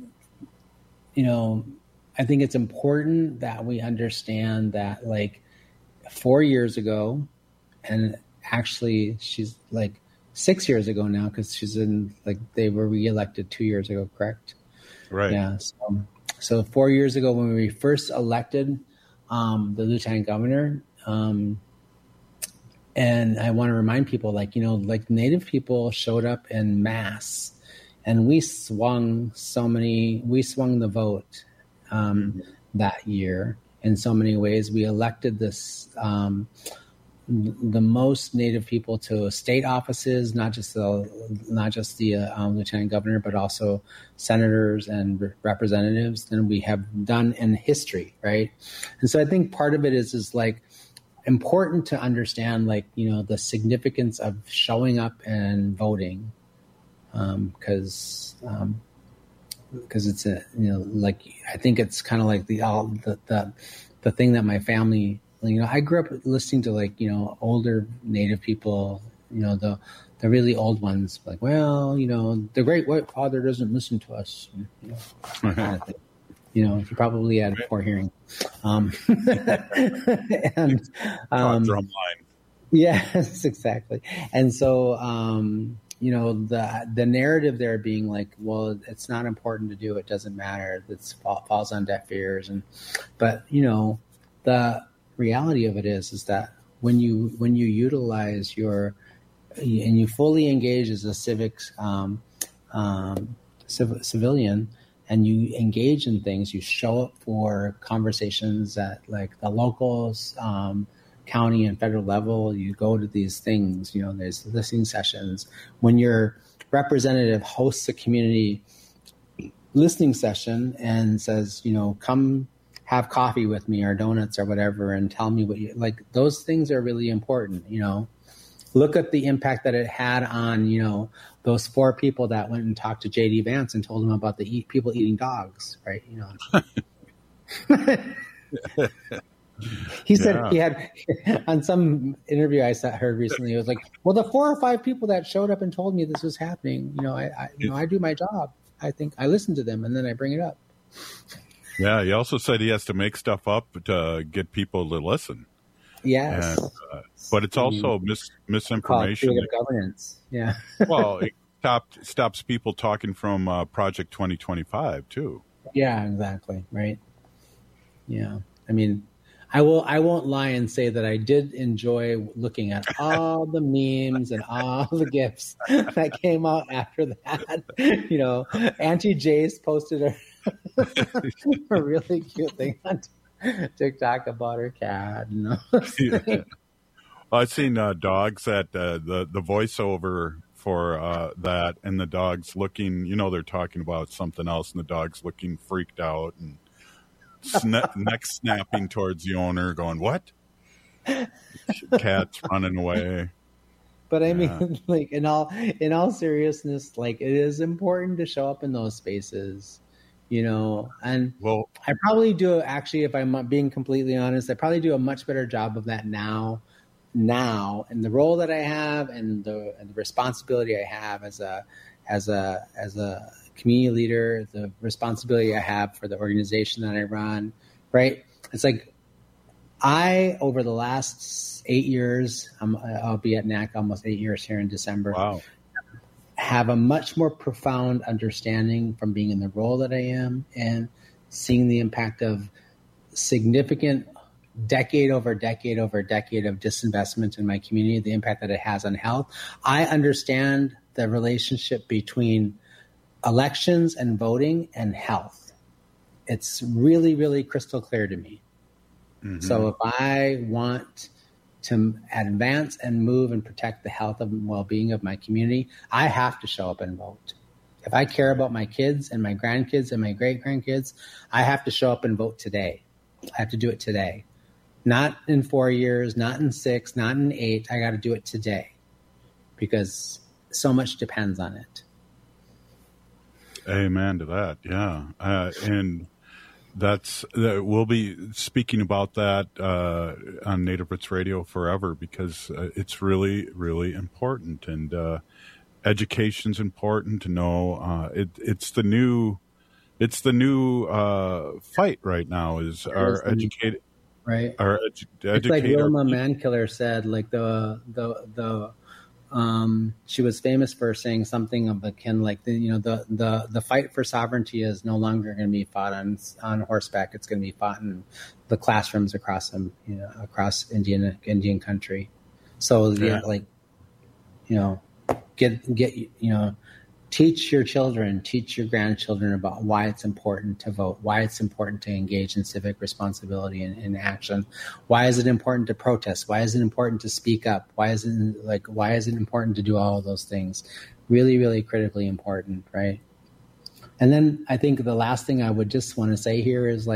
I think it's important that we understand that 4 years ago, and actually she's 6 years ago now, because she's they were reelected 2 years ago, correct? Right. Yeah. So 4 years ago, when we first elected the lieutenant governor, and I want to remind people, Native people showed up en masse, and we swung the vote that year in so many ways. We elected the most Native people to state offices, not just the lieutenant governor, but also senators and representatives than we have done in history, right? And so I think part of it is important to understand, the significance of showing up and voting, because it's I think it's kind of like the thing that my family, I grew up listening to older Native people, the really old ones, the great white father doesn't listen to us, kind of thing. You probably had poor hearing. And drumline. Yes, exactly. And so, the narrative there being well, it's not important to do. It doesn't matter. It falls on deaf ears. But the reality of it is that when you utilize and you fully engage as a civics civilian, and you engage in things, you show up for conversations at the locals, county and federal level, you go to these things, there's listening sessions. When your representative hosts a community listening session and says, come have coffee with me or donuts or whatever and tell me what you those things are really important, look at the impact that it had on, those 4 people that went and talked to J.D. Vance and told him about the people eating dogs, right? He said he had, on some interview I heard recently, it was like, well, the 4 or 5 people that showed up and told me this was happening, I do my job. I think I listen to them and then I bring it up. Yeah, he also said he has to make stuff up to get people to listen. Yes. And, but it's also misinformation. Creative governance. Yeah. Well, it stops people talking from Project 2025 too. Yeah, exactly. Right. Yeah. I mean, I won't lie and say that I did enjoy looking at all the memes and all the GIFs that came out after that. Auntie Jace posted a really cute thing on TikTok about her cat. I've seen dogs at the voiceover for that, and the dog's looking, they're talking about something else, and the dog's looking freaked out and neck snapping towards the owner, going, "What?" Cat's running away. But I mean, like in all seriousness, like it is important to show up in those spaces, And I probably do actually, if I'm being completely honest, I probably do a much better job of that now, and the role that I have and the responsibility I have as a community leader, the responsibility I have for the organization that I run, right? It's like over the last 8 years, I'll be at NAC almost 8 years here in December. Wow. Have a much more profound understanding from being in the role that I am and seeing the impact of significant decade over decade over decade of disinvestment in my community, the impact that it has on health. I understand the relationship between elections and voting and health. It's really, really crystal clear to me. Mm-hmm. So if I want to advance and move and protect the health and well-being of my community, I have to show up and vote. If I care about my kids and my grandkids and my great-grandkids, I have to show up and vote today. I have to do it today. Not in 4 years, not in 6, not in 8. I got to do it today because so much depends on it. Amen to that. Yeah. And we'll be speaking about that on Native Roots Radio forever because it's really, really important. And education's important to know. It's the new fight right now is our educated. Right. It's like Wilma Mankiller said, like she was famous for saying something of akin like the fight for sovereignty is no longer going to be fought on horseback. It's going to be fought in the classrooms across Indian country. So teach your children, teach your grandchildren about why it's important to vote, why it's important to engage in civic responsibility and in action. Why is it important to protest? Why is it important to speak up? Why is it important to do all of those things? Really, really critically important, right? And then I think the last thing I would just want to say here is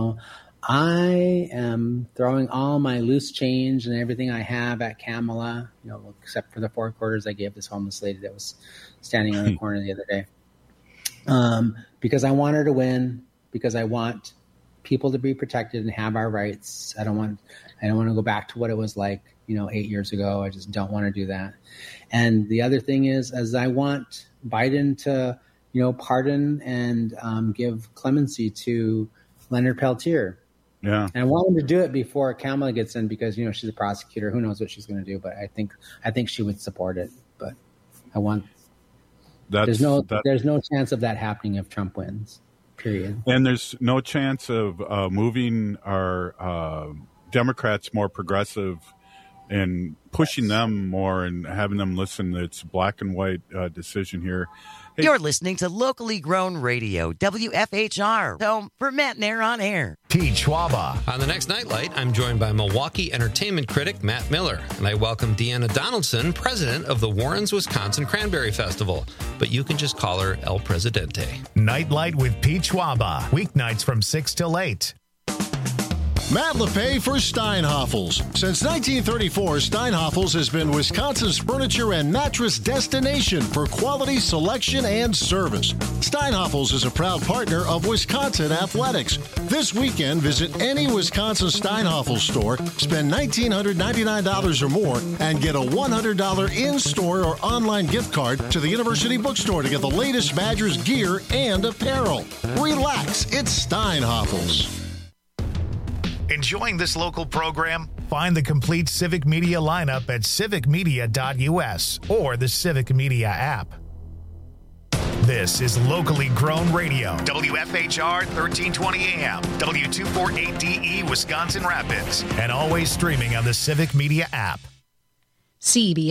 I am throwing all my loose change and everything I have at Kamala, except for the 4 quarters I gave this homeless lady that was standing on the corner the other day, because I want her to win, because I want people to be protected and have our rights. I don't want to go back to what it was like, 8 years ago. I just don't want to do that. And the other thing is I want Biden to, pardon and give clemency to Leonard Peltier. Yeah. And I want him to do it before Kamala gets in because, she's a prosecutor. Who knows what she's going to do, but I think she would support it. But there's no chance of that happening if Trump wins, period. And there's no chance of moving our Democrats more progressive and pushing them more and having them listen. It's a black and white decision here. Hey. You're listening to locally grown radio, WFHR, home for Matt Nair on air. Pete Schwaba. On the next Nightlight, I'm joined by Milwaukee entertainment critic Matt Miller, and I welcome Deanna Donaldson, president of the Warrens, Wisconsin Cranberry Festival, but you can just call her El Presidente. Nightlight with Pete Schwaba, weeknights from 6 till 8. Matt LePay for Steinhoffels. Since 1934, Steinhoffels has been Wisconsin's furniture and mattress destination for quality selection and service. Steinhoffels is a proud partner of Wisconsin Athletics. This weekend, visit any Wisconsin Steinhoffels store, spend $1,999 or more, and get a $100 in-store or online gift card to the University Bookstore to get the latest Badgers gear and apparel. Relax, it's Steinhoffels. Enjoying this local program? Find the complete Civic Media lineup at civicmedia.us or the Civic Media app. This is locally grown radio. WFHR 1320 AM, W248DE Wisconsin Rapids, and always streaming on the Civic Media app. CBS